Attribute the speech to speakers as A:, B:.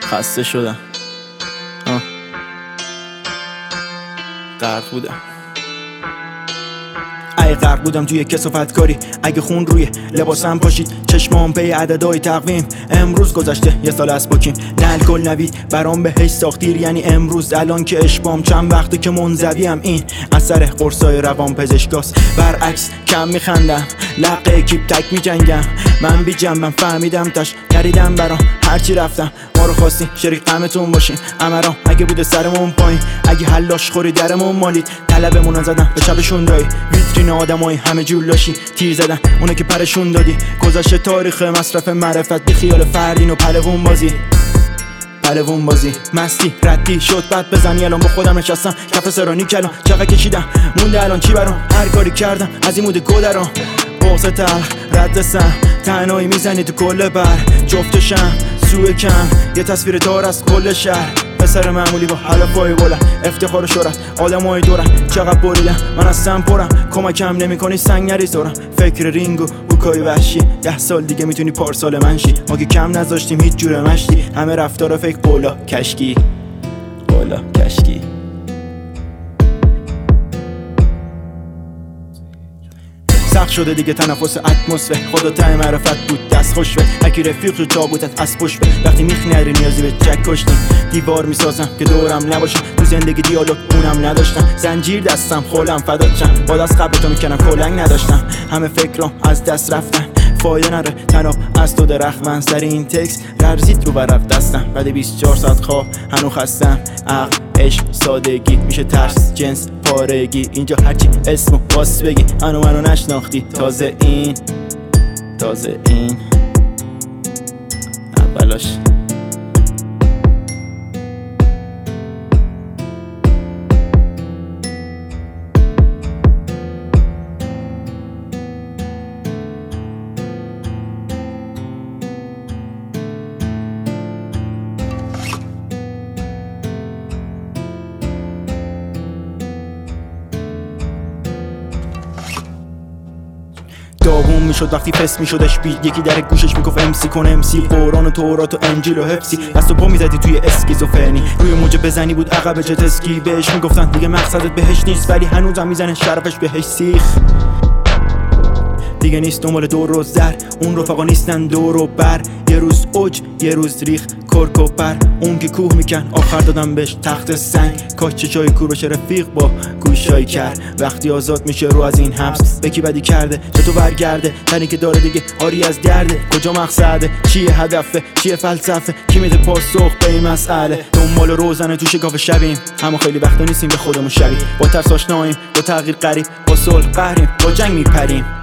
A: خسته شدم. غرق بودم. ای غرق بودم توی کثافت کاری. اگه خون روی لباسم پاشید، چشمام پی عددهای تقویم. امروز گذشته یه سال از پاکیم. نه الکل نوید برام بهش ساختیر، یعنی امروز الان که اشبام چند وقته که منزویم. این اثر قرصای روان پزشکاست. برعکس کم میخندم، لقه اکیپ تک میجنگم. من بی جنبم فهمیدم تاش نریدم برام هرچی رفتم. ما رو خواستی شریک غمتون باشیم. امرام اگه بوده سرمون پایین، اگه حلاش خوری درمون مالید. طلبمون زدن به چپشون دایی، ویترین آدمای همه جولاشی. تیر زدن اونه که پرشون دادی. گذشته تاریخ مصرف معرفت، بی خیال فردین و پلوون بازی. مستی ردی شد بعد بزنی. الان با خودم نشستم کف سرانی کلان. چقدر کشیدم مونده الان چی برام. هر کاری کردم از این موده گذران. بغض تر رد سم تنهایی میزنی تو کل بر. جفتشم سوء کم یه تصویر دار از کل شهر. پسر معمولی با حلفای بلند، افتخار و شهرت آدمای دورم. چقدر بریدم من از سم پرم، کمکم نمیکنی سنگ نریزارم. فکر رینگ و بوکای وحشی، 10 سال دیگه میتونی پارسال منشی. ما که کم نذاشتیم هیچ جور مشتی، همه رفتار فکر بالا کشکی. سخت شده دیگه تنفس اتمسفر. خدا ته معرفت بود دست خوش به هرکی رفیق رو تابوتت از پشت به. وقتی میخنری نیازی به جک کشتی. دیوار میسازم که دورم نباشم، تو زندگی دیالوگ اونم نداشتم. زنجیر دستم خولم فداتشم، باد از قبل تو میکنم کلنگ نداشتم. همه فکرام از دست رفتن، فایده نره تنها از تو درخت. من سر این تکس لرزید رو برف دستم. بعد 24 ساعت خواب هنو خستم. عقل عشق سادگی میشه ترس جنس پارگی. اینجا هرچی اسمو باس بگی منو نشناختی. تازه این اولاش. داغون میشد وقتی فس میشدش بیت. یکی در گوشش میگفت امسی کن امسی. قرآن و تورات و انجیل و حفظی. دست و پا میزدی توی اسکیزوفرنی. روی موج بزنی بود عقب جت اسکی. بهش میگفتن دیگه مقصدت بهش نیست، ولی هنوزم میزنه شرفش بهش سیخ. دیگه نیست دنبال دور و زر، اون رفقا نیستن دور و بر. یه روز اوج یه روز ریخ کرک و پر. اون که کوه میکن آخر دادم بهش تخت سنگ. کاش چشای کور بشه رفیق با گوشای کرد. وقتی آزاد میشه رو از این حبس، به کی بدی کرده چطور برگرده. تنی که داره دیگه آری از درده. کجا مقصده چیه هدفه چیه فلسفه. کی میده پاسخ به این مسئله. دنبال روزنه تو شکاف شبیم، اما خیلی وقتا نیستیم به خودمون شبیه. با ترس آشناییم با تغییر غریب، با صلح قهریم با جنگ میپریم.